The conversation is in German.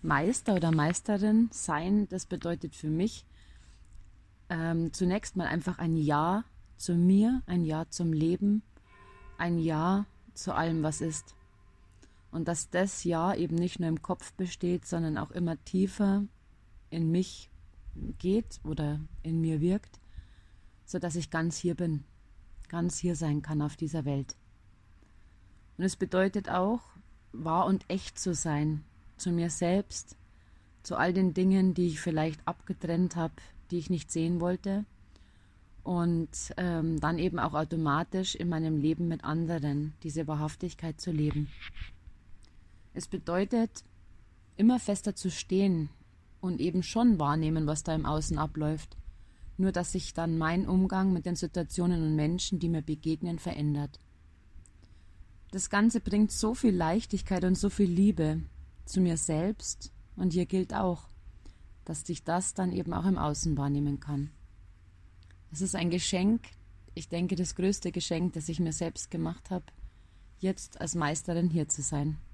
Meister oder Meisterin sein, das bedeutet für mich zunächst mal einfach ein Ja zu mir, ein Ja zum Leben, ein Ja zu allem, was ist. Und dass das Ja eben nicht nur im Kopf besteht, sondern auch immer tiefer in mich geht oder in mir wirkt, sodass ich ganz hier bin, ganz hier sein kann auf dieser Welt. Und es bedeutet auch, wahr und echt zu sein, zu mir selbst, zu all den Dingen, die ich vielleicht abgetrennt habe, die ich nicht sehen wollte und dann eben auch automatisch in meinem Leben mit anderen diese Wahrhaftigkeit zu leben. Es bedeutet, immer fester zu stehen und eben schon wahrnehmen, was da im Außen abläuft, nur dass sich dann mein Umgang mit den Situationen und Menschen, die mir begegnen, verändert. Das Ganze bringt so viel Leichtigkeit und so viel Liebe zu mir selbst und hier gilt auch, dass ich das dann eben auch im Außen wahrnehmen kann. Es ist ein Geschenk, ich denke das größte Geschenk, das ich mir selbst gemacht habe, jetzt als Meisterin hier zu sein.